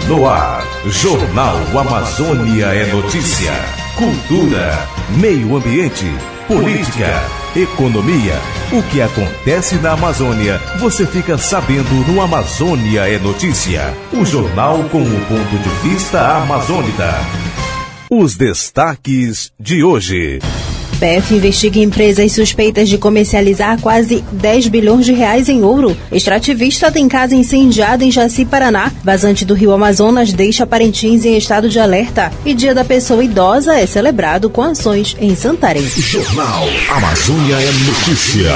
No ar, Jornal Amazônia é notícia. Cultura, meio ambiente, política, economia. O que acontece na Amazônia, você fica sabendo no Amazônia é notícia. O jornal com o ponto de vista amazônita. Os destaques de hoje. PF investiga empresas suspeitas de comercializar quase 10 bilhões de reais em ouro. Extrativista tem casa incendiada em Jaci, Paraná. Vazante do Rio Amazonas deixa Parintins em estado de alerta. E Dia da Pessoa Idosa é celebrado com ações em Santarém. Jornal Amazônia é notícia.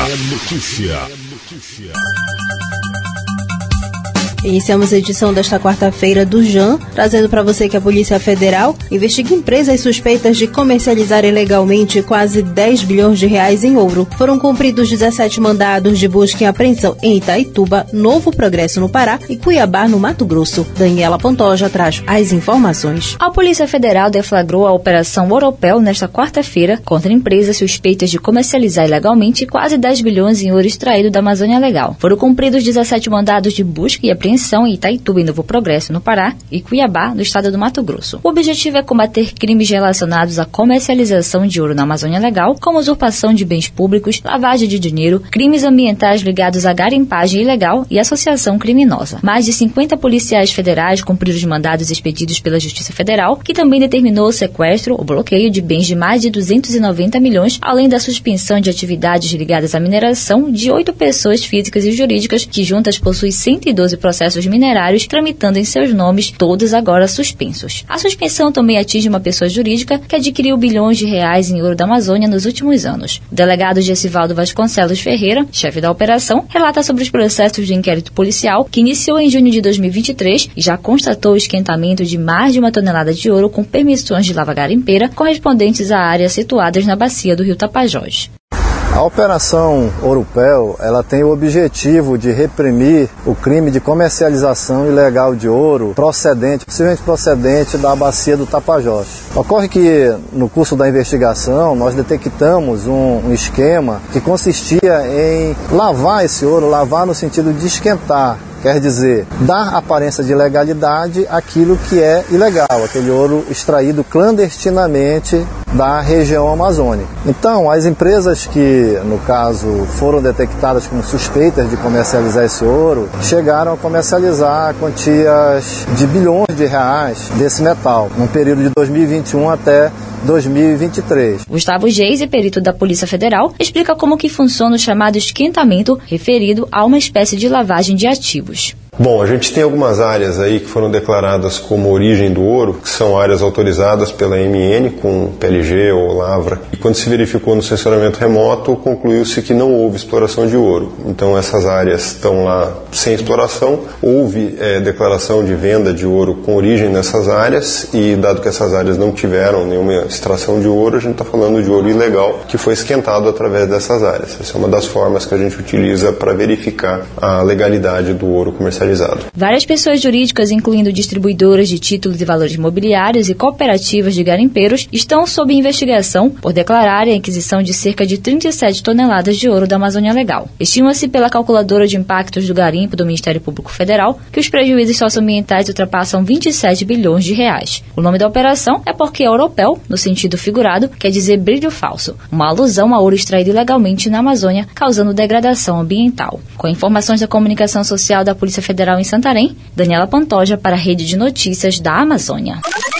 Iniciamos a edição desta quarta-feira do JAN, trazendo para você que a Polícia Federal investiga empresas suspeitas de comercializar ilegalmente quase 10 bilhões de reais em ouro. Foram cumpridos 17 mandados de busca e apreensão em Itaituba, Novo Progresso no Pará e Cuiabá, no Mato Grosso. Daniela Pantoja traz as informações. A Polícia Federal deflagrou a Operação Oropel nesta quarta-feira contra empresas suspeitas de comercializar ilegalmente quase 10 bilhões em ouro extraído da Amazônia Legal. Foram cumpridos 17 mandados de busca e apreensão em Itaituba, em Novo Progresso, no Pará, e Cuiabá, no estado do Mato Grosso. O objetivo é combater crimes relacionados à comercialização de ouro na Amazônia Legal, como usurpação de bens públicos, lavagem de dinheiro, crimes ambientais ligados à garimpagem ilegal e associação criminosa. Mais de 50 policiais federais cumpriram os mandados expedidos pela Justiça Federal, que também determinou o sequestro ou bloqueio de bens de mais de 290 milhões, além da suspensão de atividades ligadas à mineração de 8 pessoas físicas e jurídicas, que juntas possuem 112 processos minerários tramitando em seus nomes, todos agora suspensos. A suspensão também atinge uma pessoa jurídica que adquiriu bilhões de reais em ouro da Amazônia nos últimos anos. O delegado Gessivaldo Vasconcelos Ferreira, chefe da operação, relata sobre os processos de inquérito policial que iniciou em junho de 2023 e já constatou o esquentamento de mais de 1 tonelada de ouro com permissões de lava garimpeira correspondentes a áreas situadas na bacia do rio Tapajós. A Operação Oropel, ela tem o objetivo de reprimir o crime de comercialização ilegal de ouro possivelmente procedente da bacia do Tapajós. Ocorre que, no curso da investigação, nós detectamos um esquema que consistia em lavar esse ouro, lavar no sentido de esquentar. Quer dizer, dar aparência de legalidade àquilo que é ilegal, aquele ouro extraído clandestinamente da região amazônica. Então, as empresas que, no caso, foram detectadas como suspeitas de comercializar esse ouro, chegaram a comercializar quantias de bilhões de reais desse metal, num período de 2021 até 2023. Gustavo Geise, perito da Polícia Federal, explica como que funciona o chamado esquentamento, referido a uma espécie de lavagem de ativos. Bom, a gente tem algumas áreas aí que foram declaradas como origem do ouro, que são áreas autorizadas pela MN, com PLG ou Lavra. E quando se verificou no censuramento remoto, concluiu-se que não houve exploração de ouro. Então essas áreas estão lá sem exploração. Houve declaração de venda de ouro com origem nessas áreas e, dado que essas áreas não tiveram nenhuma extração de ouro, a gente está falando de ouro ilegal que foi esquentado através dessas áreas. Essa é uma das formas que a gente utiliza para verificar a legalidade do ouro comercializado. Várias pessoas jurídicas, incluindo distribuidoras de títulos e valores imobiliários e cooperativas de garimpeiros, estão sob investigação por declararem a aquisição de cerca de 37 toneladas de ouro da Amazônia Legal. Estima-se pela calculadora de impactos do garimpo do Ministério Público Federal que os prejuízos socioambientais ultrapassam 27 bilhões de reais. O nome da operação é porque Oropel, no sentido figurado, quer dizer brilho falso, uma alusão a ouro extraído ilegalmente na Amazônia, causando degradação ambiental. Com informações da comunicação social da Polícia Federal em Santarém, Daniela Pantoja para a Rede de Notícias da Amazônia.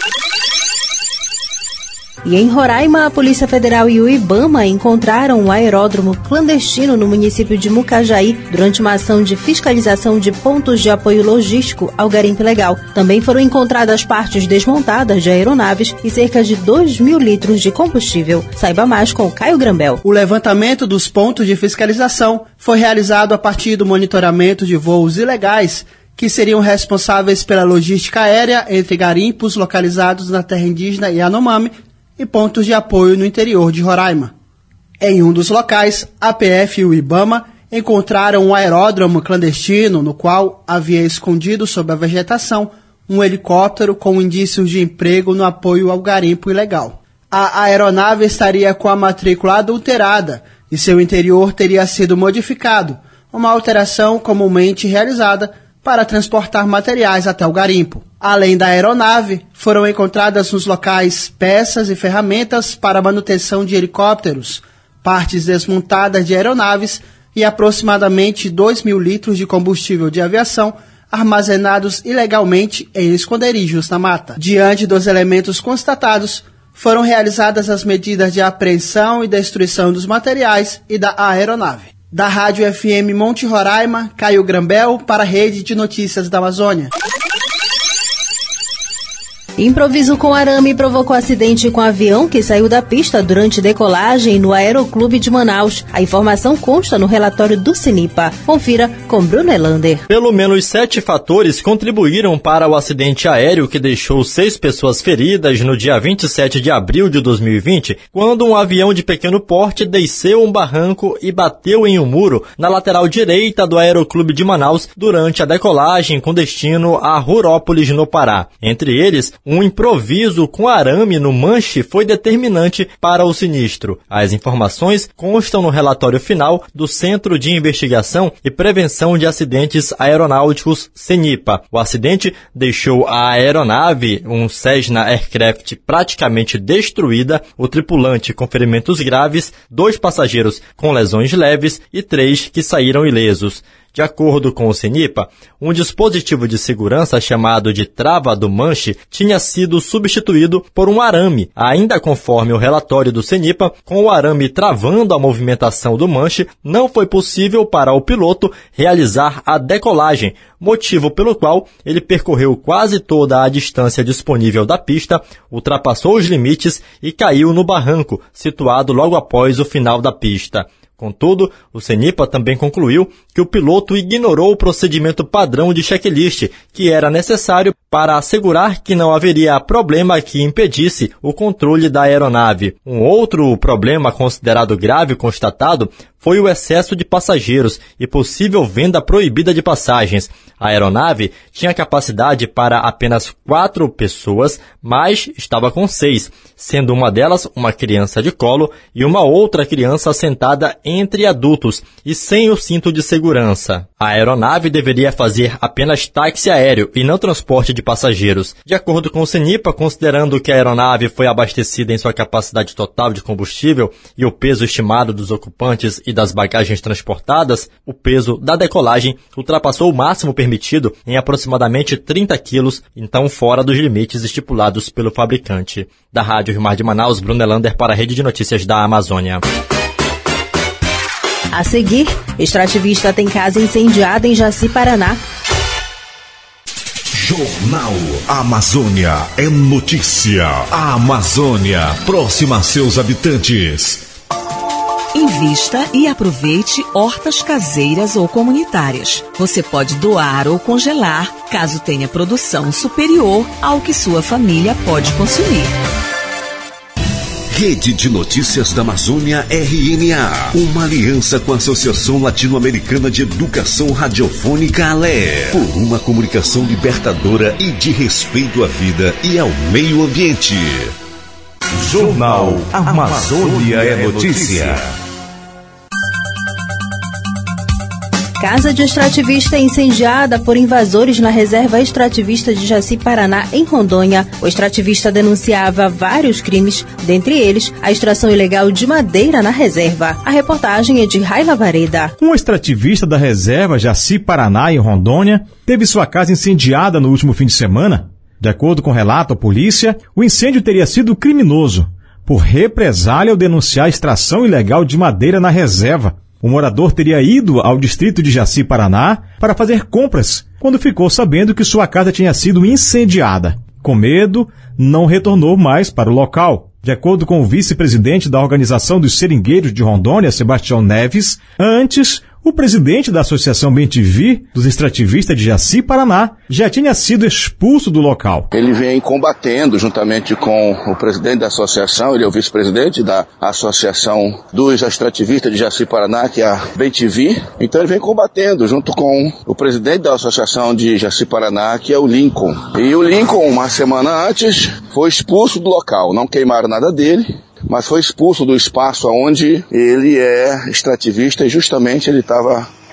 E em Roraima, a Polícia Federal e o IBAMA encontraram um aeródromo clandestino no município de Mucajaí durante uma ação de fiscalização de pontos de apoio logístico ao garimpo ilegal. Também foram encontradas partes desmontadas de aeronaves e cerca de 2.000 litros de combustível. Saiba mais com Caio Grambel. O levantamento dos pontos de fiscalização foi realizado a partir do monitoramento de voos ilegais que seriam responsáveis pela logística aérea entre garimpos localizados na terra indígena Yanomami e pontos de apoio no interior de Roraima. Em um dos locais, a PF e o IBAMA encontraram um aeródromo clandestino no qual havia escondido sob a vegetação um helicóptero com indícios de emprego no apoio ao garimpo ilegal. A aeronave estaria com a matrícula adulterada e seu interior teria sido modificado, uma alteração comumente realizada para transportar materiais até o garimpo. Além da aeronave, foram encontradas nos locais peças e ferramentas para manutenção de helicópteros, partes desmontadas de aeronaves e aproximadamente 2.000 litros de combustível de aviação armazenados ilegalmente em esconderijos na mata. Diante dos elementos constatados, foram realizadas as medidas de apreensão e destruição dos materiais e da aeronave. Da Rádio FM Monte Roraima, Caio Grambel para a Rede de Notícias da Amazônia. Improviso com arame provocou acidente com avião que saiu da pista durante decolagem no Aeroclube de Manaus. A informação consta no relatório do CENIPA. Confira com Bruno Elander. Pelo menos 7 fatores contribuíram para o acidente aéreo que deixou 6 pessoas feridas no dia 27 de abril de 2020, quando um avião de pequeno porte desceu um barranco e bateu em um muro na lateral direita do Aeroclube de Manaus durante a decolagem com destino a Rurópolis, no Pará. Entre eles, um improviso com arame no manche foi determinante para o sinistro. As informações constam no relatório final do Centro de Investigação e Prevenção de Acidentes Aeronáuticos, CENIPA. O acidente deixou a aeronave, um Cessna Aircraft, praticamente destruída, o tripulante com ferimentos graves, 2 passageiros com lesões leves e 3 que saíram ilesos. De acordo com o CENIPA, um dispositivo de segurança chamado de trava do manche tinha sido substituído por um arame, ainda conforme o relatório do CENIPA, com o arame travando a movimentação do manche, não foi possível para o piloto realizar a decolagem, motivo pelo qual ele percorreu quase toda a distância disponível da pista, ultrapassou os limites e caiu no barranco, situado logo após o final da pista. Contudo, o CENIPA também concluiu que o piloto ignorou o procedimento padrão de checklist, que era necessário para assegurar que não haveria problema que impedisse o controle da aeronave. Um outro problema considerado grave constatado foi o excesso de passageiros e possível venda proibida de passagens. A aeronave tinha capacidade para apenas 4 pessoas, mas estava com 6, sendo uma delas uma criança de colo e uma outra criança sentada entre adultos e sem o cinto de segurança. A aeronave deveria fazer apenas táxi aéreo e não transporte de passageiros. De acordo com o CENIPA, considerando que a aeronave foi abastecida em sua capacidade total de combustível e o peso estimado dos ocupantes e das bagagens transportadas, o peso da decolagem ultrapassou o máximo permitido em aproximadamente 30 quilos, então fora dos limites estipulados pelo fabricante. Da Rádio Rio Mar de Manaus, Bruno Elander para a Rede de Notícias da Amazônia. A seguir, extrativista tem casa incendiada em Jaci, Paraná. Jornal Amazônia é notícia. A Amazônia, próxima a seus habitantes. Invista e aproveite hortas caseiras ou comunitárias. Você pode doar ou congelar, caso tenha produção superior ao que sua família pode consumir. Rede de Notícias da Amazônia, RNA. Uma aliança com a Associação Latino-Americana de Educação Radiofônica, ALE. Por uma comunicação libertadora e de respeito à vida e ao meio ambiente. Jornal Amazônia é notícia. Casa de extrativista incendiada por invasores na reserva extrativista de Jaci, Paraná, em Rondônia. O extrativista denunciava vários crimes, dentre eles a extração ilegal de madeira na reserva. A reportagem é de Raila Vareda. Um extrativista da reserva Jaci, Paraná, em Rondônia, teve sua casa incendiada no último fim de semana. De acordo com relato à polícia, o incêndio teria sido criminoso, por represália ao denunciar a extração ilegal de madeira na reserva. O morador teria ido ao distrito de Jaci, Paraná, para fazer compras, quando ficou sabendo que sua casa tinha sido incendiada. Com medo, não retornou mais para o local. De acordo com o vice-presidente da Organização dos Seringueiros de Rondônia, Sebastião Neves, antes, o presidente da Associação Bem-te-Vi, dos extrativistas de Jaci, Paraná, já tinha sido expulso do local. Ele vem combatendo juntamente com o presidente da associação, ele é o vice-presidente da Associação dos Extrativistas de Jaci, Paraná, que é a Bem-te-Vi. Então ele vem combatendo junto com o presidente da Associação de Jaci, Paraná, que é o Lincoln. E o Lincoln, uma semana antes, foi expulso do local. Não queimaram nada dele, mas foi expulso do espaço onde ele é extrativista e justamente ele estava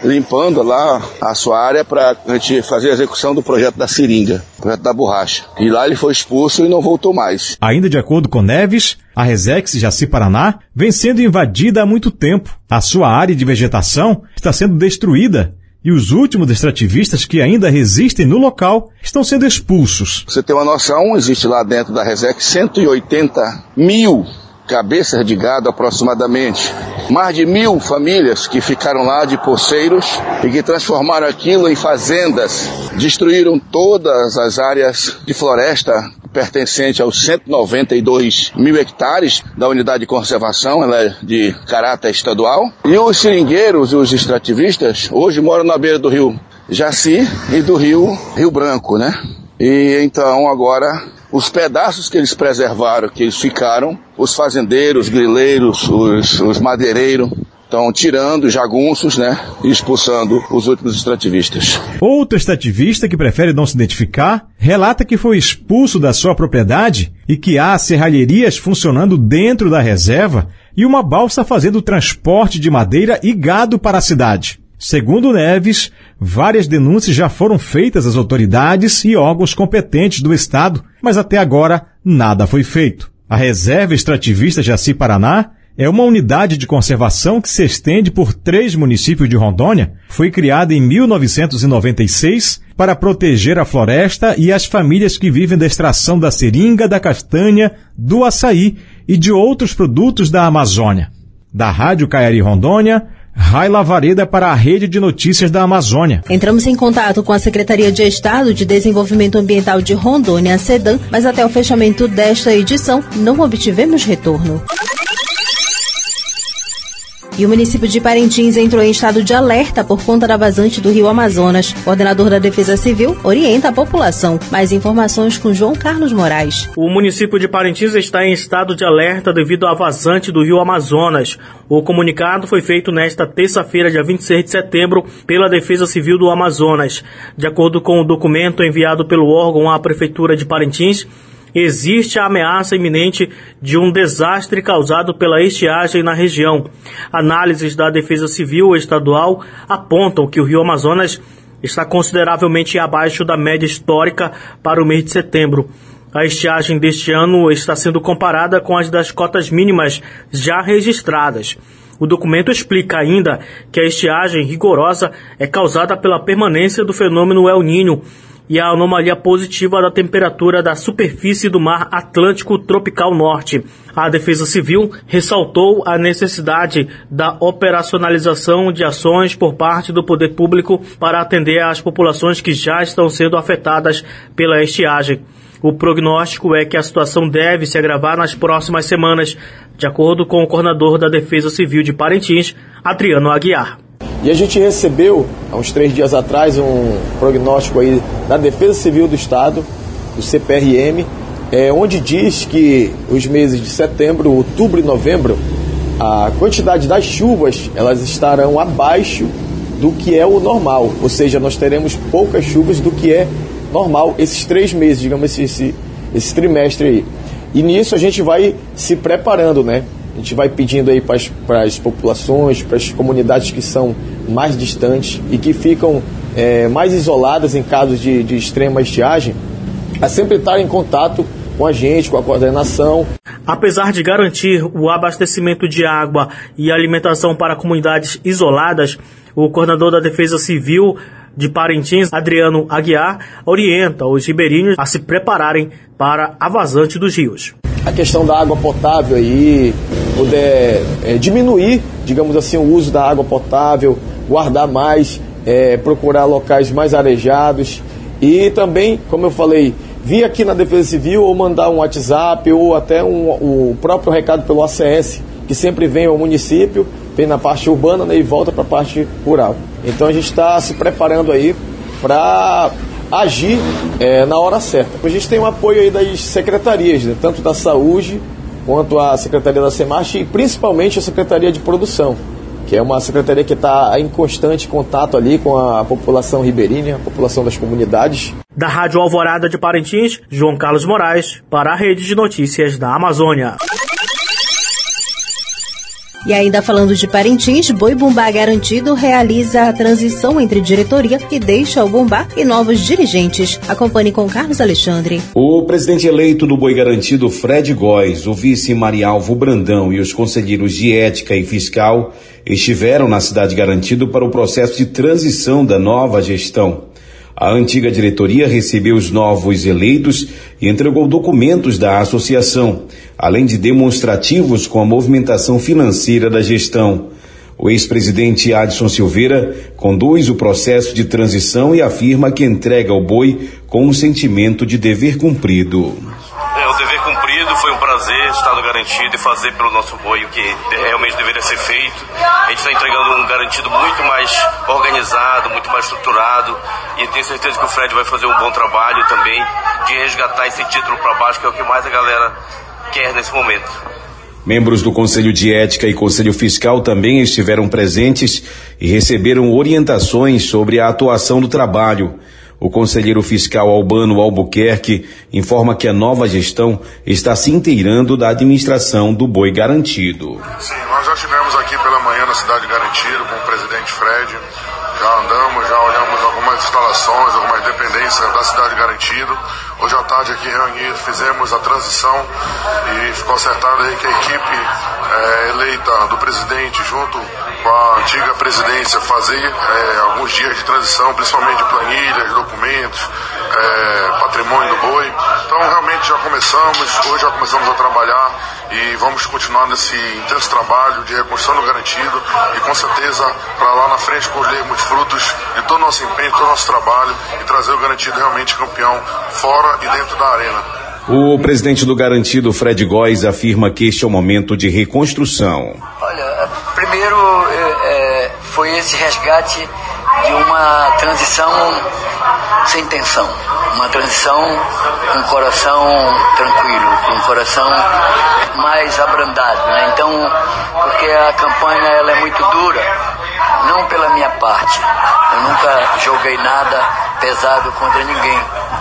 limpando lá a sua área para a gente fazer a execução do projeto da seringa, projeto da borracha. E lá ele foi expulso e não voltou mais. Ainda de acordo com Neves, a Resex Jaci-Paraná vem sendo invadida há muito tempo. A sua área de vegetação está sendo destruída e os últimos extrativistas que ainda resistem no local estão sendo expulsos. Você tem uma noção, existe lá dentro da Resex 180 mil cabeças de gado aproximadamente. Mais de 1.000 famílias que ficaram lá de poceiros e que transformaram aquilo em fazendas. Destruíram todas as áreas de floresta pertencente aos 192 mil hectares da unidade de conservação, ela é de caráter estadual. E os seringueiros, os extrativistas, hoje moram na beira do rio Jaci e do Rio Branco, né? E então agora os pedaços que eles preservaram, que eles ficaram, os fazendeiros, os grileiros, os madeireiros, estão tirando os jagunços, né, e expulsando os últimos extrativistas. Outro extrativista, que prefere não se identificar, relata que foi expulso da sua propriedade e que há serralherias funcionando dentro da reserva e uma balsa fazendo o transporte de madeira e gado para a cidade. Segundo Neves, várias denúncias já foram feitas às autoridades e órgãos competentes do Estado, mas até agora nada foi feito. A Reserva Extrativista Jaci-Paraná é uma unidade de conservação que se estende por 3 municípios de Rondônia. Foi criada em 1996 para proteger a floresta e as famílias que vivem da extração da seringa, da castanha, do açaí e de outros produtos da Amazônia. Da Rádio Caiari Rondônia, Raila Vareda para a Rede de Notícias da Amazônia. Entramos em contato com a Secretaria de Estado de Desenvolvimento Ambiental de Rondônia, a SEDAM, mas até o fechamento desta edição não obtivemos retorno. E o município de Parintins entrou em estado de alerta por conta da vazante do rio Amazonas. O coordenador da Defesa Civil orienta a população. Mais informações com João Carlos Moraes. O município de Parintins está em estado de alerta devido à vazante do rio Amazonas. O comunicado foi feito nesta terça-feira, dia 26 de setembro, pela Defesa Civil do Amazonas. De acordo com o documento enviado pelo órgão à Prefeitura de Parintins, existe a ameaça iminente de um desastre causado pela estiagem na região. Análises da Defesa Civil Estadual apontam que o rio Amazonas está consideravelmente abaixo da média histórica para o mês de setembro. A estiagem deste ano está sendo comparada com as das cotas mínimas já registradas. O documento explica ainda que a estiagem rigorosa é causada pela permanência do fenômeno El Niño e a anomalia positiva da temperatura da superfície do mar Atlântico Tropical Norte. A Defesa Civil ressaltou a necessidade da operacionalização de ações por parte do poder público para atender às populações que já estão sendo afetadas pela estiagem. O prognóstico é que a situação deve se agravar nas próximas semanas, de acordo com o coordenador da Defesa Civil de Parintins, Adriano Aguiar. E a gente recebeu, há uns 3 dias atrás, um prognóstico aí da Defesa Civil do Estado, do CPRM, onde diz que os meses de setembro, outubro e novembro, a quantidade das chuvas, elas estarão abaixo do que é o normal. Ou seja, nós teremos poucas chuvas do que é normal esses 3 meses, digamos, esse trimestre aí. E nisso a gente vai se preparando, né? A gente vai pedindo aí para as populações, para as comunidades que são mais distantes e que ficam mais isoladas em casos de extrema estiagem, a sempre estar em contato com a gente, com a coordenação. Apesar de garantir o abastecimento de água e alimentação para comunidades isoladas, o coordenador da Defesa Civil de Parintins, Adriano Aguiar, orienta os ribeirinhos a se prepararem para a vazante dos rios. A questão da água potável aí, poder diminuir, digamos assim, o uso da água potável, guardar mais, procurar locais mais arejados e também, como eu falei, vir aqui na Defesa Civil ou mandar um WhatsApp ou até o próprio recado pelo ACS, que sempre vem ao município, vem na parte urbana, né, e volta para a parte rural. Então a gente está se preparando aí para agir na hora certa. A gente tem um apoio aí das secretarias, né, tanto da Saúde quanto a Secretaria da SEMARCH e principalmente a Secretaria de Produção, que é uma secretaria que está em constante contato ali com a população ribeirinha, a população das comunidades. Da Rádio Alvorada de Parintins, João Carlos Moraes, para a Rede de Notícias da Amazônia. E ainda falando de Parintins, Boi Bumbá Garantido realiza a transição entre diretoria que deixa o Bumbá e novos dirigentes. Acompanhe com Carlos Alexandre. O presidente eleito do Boi Garantido, Fred Góes, o vice Marialvo Brandão e os conselheiros de ética e fiscal estiveram na Cidade Garantido para o processo de transição da nova gestão. A antiga diretoria recebeu os novos eleitos e entregou documentos da associação, além de demonstrativos com a movimentação financeira da gestão. O ex-presidente Adson Silveira conduz o processo de transição e afirma que entrega o boi com um sentimento de dever cumprido. O dever cumprido, foi um prazer estar no Garantido e fazer pelo nosso boi o que realmente deveria ser feito. A gente está entregando um Garantido muito mais organizado, muito mais estruturado, e tenho certeza que o Fred vai fazer um bom trabalho também de resgatar esse título para baixo, que é o que mais a galera quer nesse momento. Membros do Conselho de Ética e Conselho Fiscal também estiveram presentes e receberam orientações sobre a atuação do trabalho. O conselheiro fiscal Albano Albuquerque informa que a nova gestão está se inteirando da administração do Boi Garantido. Sim, nós já estivemos aqui pela manhã na Cidade Garantido com o presidente Fred. Já andamos, já olhamos algumas instalações, algumas dependências da Cidade Garantido. Hoje à tarde aqui reunidos fizemos a transição e ficou acertado aí que a equipe eleita do presidente junto com a antiga presidência fazer alguns dias de transição, principalmente de planilhas, documentos, patrimônio do boi. Então realmente hoje já começamos a trabalhar e vamos continuar nesse intenso trabalho de reconstrução do Garantido e com certeza para lá na frente colhermos frutos de todo o nosso empenho, todo o nosso trabalho e trazer o Garantido realmente campeão fora e dentro da arena. O presidente do Garantido, Fred Góes, afirma que este é um momento de reconstrução. Olha, primeiro foi esse resgate de uma transição sem tensão, uma transição com o coração tranquilo, com o coração mais abrandado, né? Então, porque a campanha ela é muito dura, não pela minha parte, eu nunca joguei nada pesado contra ninguém,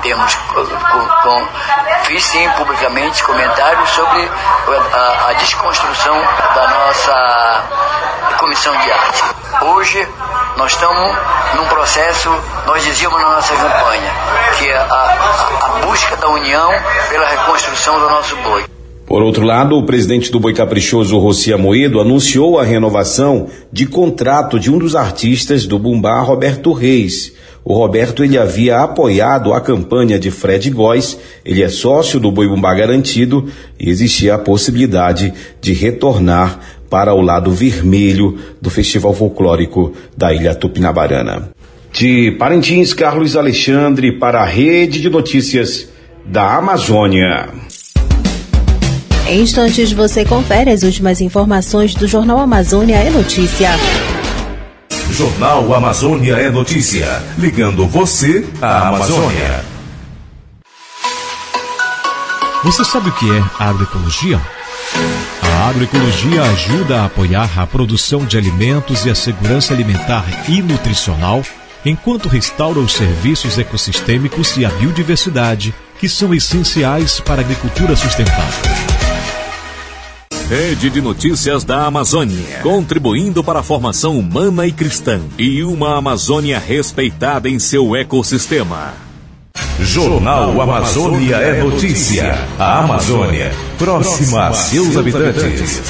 fiz sim publicamente comentários sobre a desconstrução da nossa comissão de arte. Hoje nós estamos num processo, nós dizíamos na nossa campanha, que é a busca da união pela reconstrução do nosso boi. Por outro lado, o presidente do Boi Caprichoso, Rossi Amoedo, anunciou a renovação de contrato de um dos artistas do Bumbá, Roberto Reis. O Roberto ele havia apoiado a campanha de Fred Góes, ele é sócio do Boi Bumbá Garantido e existia a possibilidade de retornar para o lado vermelho do Festival Folclórico da Ilha Tupinabarana. De Parintins, Carlos Alexandre para a Rede de Notícias da Amazônia. Em instantes você confere as últimas informações do Jornal Amazônia é Notícia. Jornal Amazônia é Notícia, ligando você à Amazônia. Você sabe o que é agroecologia? A agroecologia ajuda a apoiar a produção de alimentos e a segurança alimentar e nutricional, enquanto restaura os serviços ecossistêmicos e a biodiversidade, que são essenciais para a agricultura sustentável. Rede de Notícias da Amazônia, contribuindo para a formação humana e cristã e uma Amazônia respeitada em seu ecossistema. Jornal Amazônia é Notícia. A Amazônia, próxima a seus habitantes.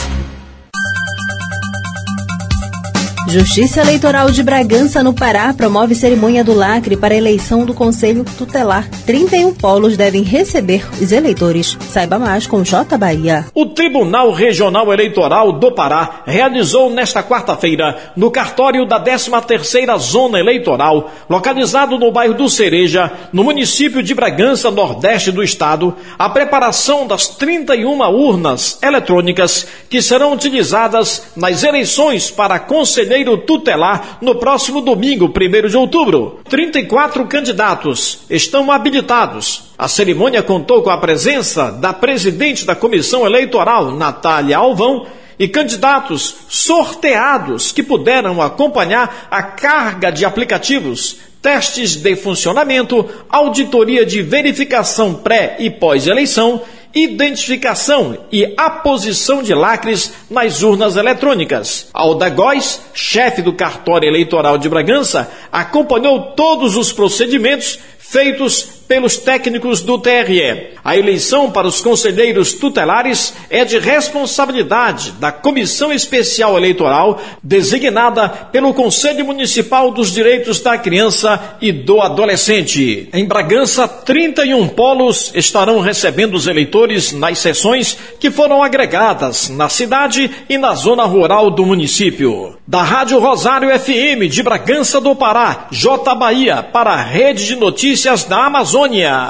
Justiça Eleitoral de Bragança, no Pará, promove cerimônia do lacre para a eleição do Conselho Tutelar. 31 polos devem receber os eleitores. Saiba mais com J. Bahia. O Tribunal Regional Eleitoral do Pará realizou nesta quarta-feira, no cartório da 13ª Zona Eleitoral, localizado no bairro do Cereja, no município de Bragança, nordeste do estado, a preparação das 31 urnas eletrônicas que serão utilizadas nas eleições para conselheiro tutelar no próximo domingo, 1º de outubro. 34 candidatos estão habilitados. A cerimônia contou com a presença da presidente da Comissão Eleitoral, Natália Alvão, e candidatos sorteados que puderam acompanhar a carga de aplicativos, testes de funcionamento, auditoria de verificação pré e pós-eleição identificação e aposição de lacres nas urnas eletrônicas. Alda Góes, chefe do cartório eleitoral de Bragança, acompanhou todos os procedimentos feitos pelos técnicos do TRE. A eleição para os conselheiros tutelares é de responsabilidade da Comissão Especial Eleitoral, designada pelo Conselho Municipal dos Direitos da Criança e do Adolescente. Em Bragança, 31 polos estarão recebendo os eleitores nas sessões que foram agregadas na cidade e na zona rural do município. Da Rádio Rosário FM de Bragança do Pará, J. Bahia, para a Rede de Notícias da Amazônia.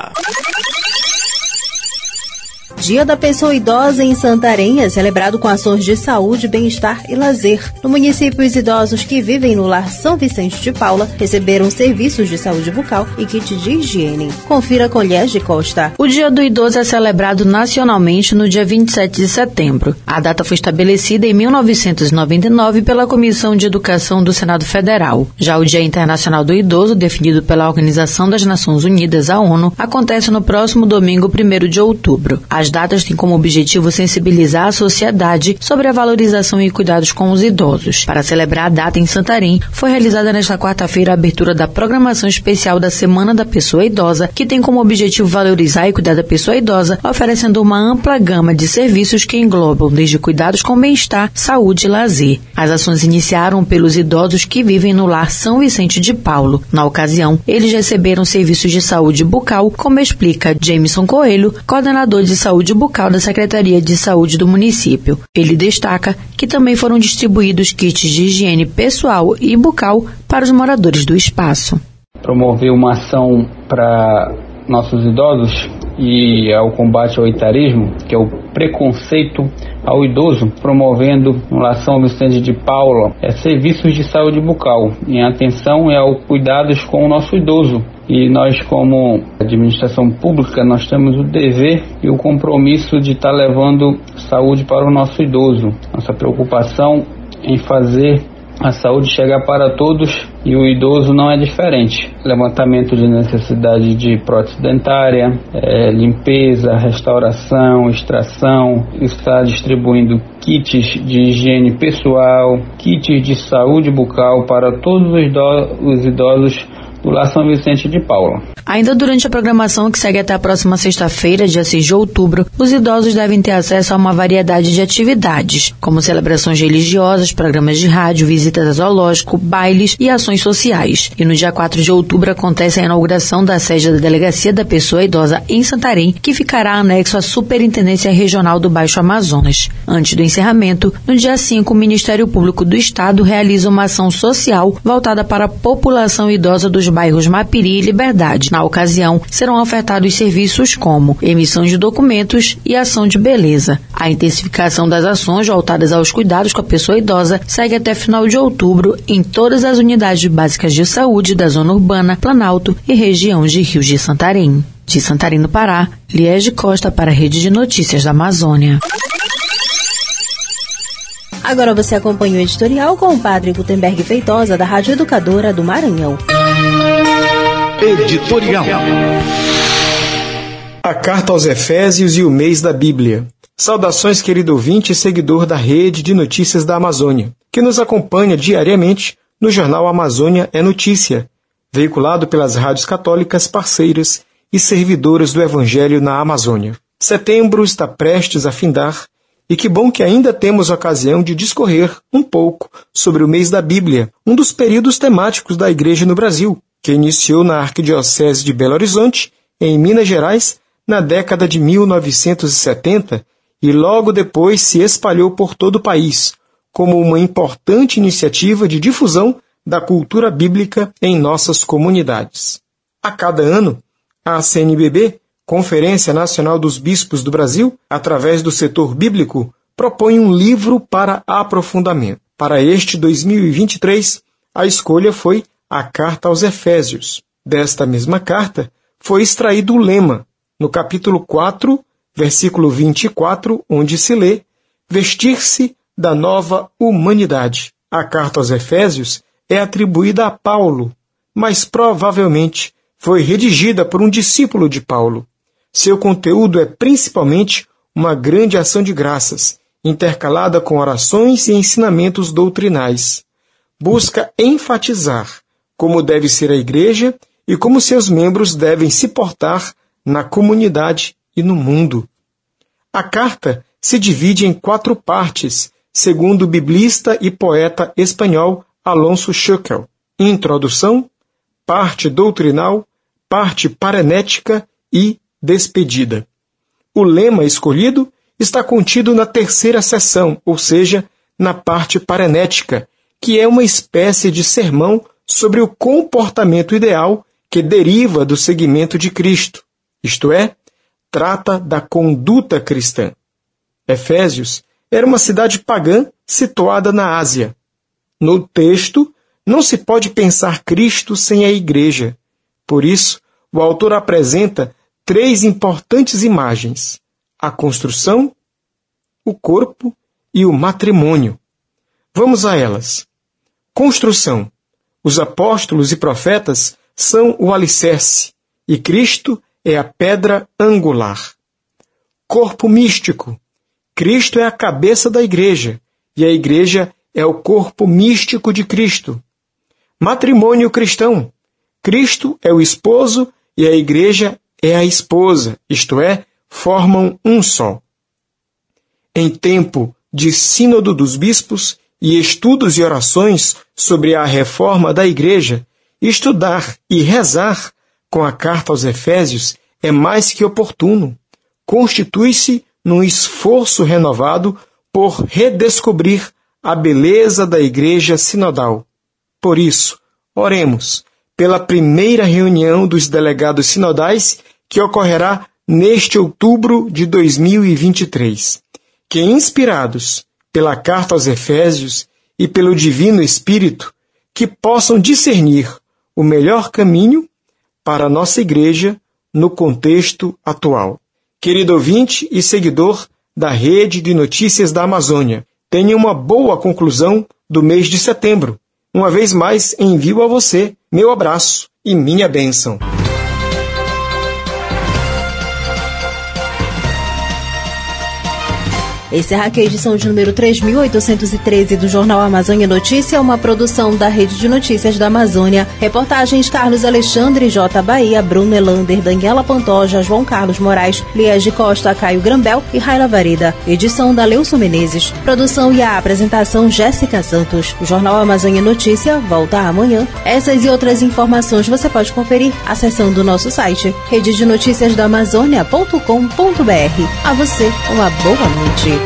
Dia da Pessoa Idosa em Santarém é celebrado com ações de saúde, bem-estar e lazer. No município, os idosos que vivem no Lar São Vicente de Paula receberam serviços de saúde bucal e kit de higiene. Confira com Liege Costa. O Dia do Idoso é celebrado nacionalmente no dia 27 de setembro. A data foi estabelecida em 1999 pela Comissão de Educação do Senado Federal. Já o Dia Internacional do Idoso, definido pela Organização das Nações Unidas, a ONU, acontece no próximo domingo, 1º de outubro. As datas têm como objetivo sensibilizar a sociedade sobre a valorização e cuidados com os idosos. Para celebrar a data em Santarém, foi realizada nesta quarta-feira a abertura da programação especial da Semana da Pessoa Idosa, que tem como objetivo valorizar e cuidar da pessoa idosa, oferecendo uma ampla gama de serviços que englobam desde cuidados com bem-estar, saúde e lazer. As ações iniciaram pelos idosos que vivem no Lar São Vicente de Paulo. Na ocasião, eles receberam serviços de saúde bucal, como explica Jameson Coelho, coordenador de saúde bucal da Secretaria de Saúde do município. Ele destaca que também foram distribuídos kits de higiene pessoal e bucal para os moradores do espaço. Promover uma ação para nossos idosos e ao combate ao etarismo, que é o preconceito ao idoso, promovendo no Lar São Vicente de Paula serviços de saúde bucal, em atenção e ao cuidados com o nosso idoso. E nós, como administração pública, nós temos o dever e o compromisso de estar levando saúde para o nosso idoso. Nossa preocupação em fazer a saúde chegar para todos e o idoso não é diferente. Levantamento de necessidade de prótese dentária, limpeza, restauração, extração, está distribuindo kits de higiene pessoal, kits de saúde bucal para todos os idosos do Lar São Vicente de Paula. Ainda durante a programação, que segue até a próxima sexta-feira, dia 6 de outubro, os idosos devem ter acesso a uma variedade de atividades, como celebrações religiosas, programas de rádio, visitas a zoológico, bailes e ações sociais. E no dia 4 de outubro acontece a inauguração da sede da Delegacia da Pessoa Idosa em Santarém, que ficará anexo à Superintendência Regional do Baixo Amazonas. Antes do encerramento, no dia 5, o Ministério Público do Estado realiza uma ação social voltada para a população idosa dos bairros Mapiri e Liberdade. Na ocasião, serão ofertados serviços como emissão de documentos e ação de beleza. A intensificação das ações voltadas aos cuidados com a pessoa idosa segue até final de outubro em todas as unidades básicas de saúde da zona urbana, Planalto e região de Rios de Santarém. De Santarém, no Pará, Liege Costa para a Rede de Notícias da Amazônia. Agora você acompanha o editorial com o Padre Gutenberg Feitosa, da Rádio Educadora do Maranhão. Editorial. A Carta aos Efésios e o Mês da Bíblia. Saudações, querido ouvinte e seguidor da Rede de Notícias da Amazônia, que nos acompanha diariamente no jornal Amazônia é Notícia, veiculado pelas rádios católicas parceiras e servidoras do Evangelho na Amazônia. Setembro está prestes a findar, e que bom que ainda temos ocasião de discorrer um pouco sobre o mês da Bíblia, um dos períodos temáticos da Igreja no Brasil, que iniciou na Arquidiocese de Belo Horizonte, em Minas Gerais, na década de 1970, e logo depois se espalhou por todo o país, como uma importante iniciativa de difusão da cultura bíblica em nossas comunidades. A cada ano, a CNBB, Conferência Nacional dos Bispos do Brasil, através do setor bíblico, propõe um livro para aprofundamento. Para este 2023, a escolha foi a Carta aos Efésios. Desta mesma carta, foi extraído o lema, no capítulo 4, versículo 24, onde se lê: vestir-se da nova humanidade. A Carta aos Efésios é atribuída a Paulo, mas provavelmente foi redigida por um discípulo de Paulo. Seu conteúdo é principalmente uma grande ação de graças, intercalada com orações e ensinamentos doutrinais. Busca enfatizar como deve ser a igreja e como seus membros devem se portar na comunidade e no mundo. A carta se divide em 4 partes, segundo o biblista e poeta espanhol Alonso Schöckel. Introdução, parte doutrinal, parte parenética e despedida. O lema escolhido está contido na 3ª seção, ou seja, na parte parenética, que é uma espécie de sermão sobre o comportamento ideal que deriva do seguimento de Cristo, isto é, trata da conduta cristã. Efésios era uma cidade pagã situada na Ásia. No texto, não se pode pensar Cristo sem a igreja. Por isso, o autor apresenta 3 importantes imagens: a construção, o corpo e o matrimônio. Vamos a elas. Construção. Os apóstolos e profetas são o alicerce, e Cristo é a pedra angular. Corpo místico. Cristo é a cabeça da igreja, e a igreja é o corpo místico de Cristo. Matrimônio cristão. Cristo é o esposo e a igreja é a esposa, isto é, formam um só. Em tempo de sínodo dos bispos e estudos e orações sobre a reforma da igreja, estudar e rezar com a carta aos Efésios é mais que oportuno. Constitui-se num esforço renovado por redescobrir a beleza da igreja sinodal. Por isso, oremos pela primeira reunião dos delegados sinodais que ocorrerá neste outubro de 2023. Que, inspirados pela carta aos Efésios e pelo Divino Espírito, que possam discernir o melhor caminho para a nossa igreja no contexto atual. Querido ouvinte e seguidor da Rede de Notícias da Amazônia, tenha uma boa conclusão do mês de setembro. Uma vez mais, envio a você meu abraço e minha bênção. Encerra aqui a edição de número 3.813 do Jornal Amazônia Notícia, uma produção da Rede de Notícias da Amazônia. Reportagens Carlos Alexandre, J. Bahia, Bruno Elander, Daniela Pantoja, João Carlos Moraes, Liege Costa, Caio Grambel e Raila Vareda. Edição da Leuson Menezes. Produção e a apresentação Jéssica Santos. O Jornal Amazônia Notícia volta amanhã. Essas e outras informações você pode conferir acessando o nosso site rededenoticiasdaamazônia.com.br. A você, uma boa noite.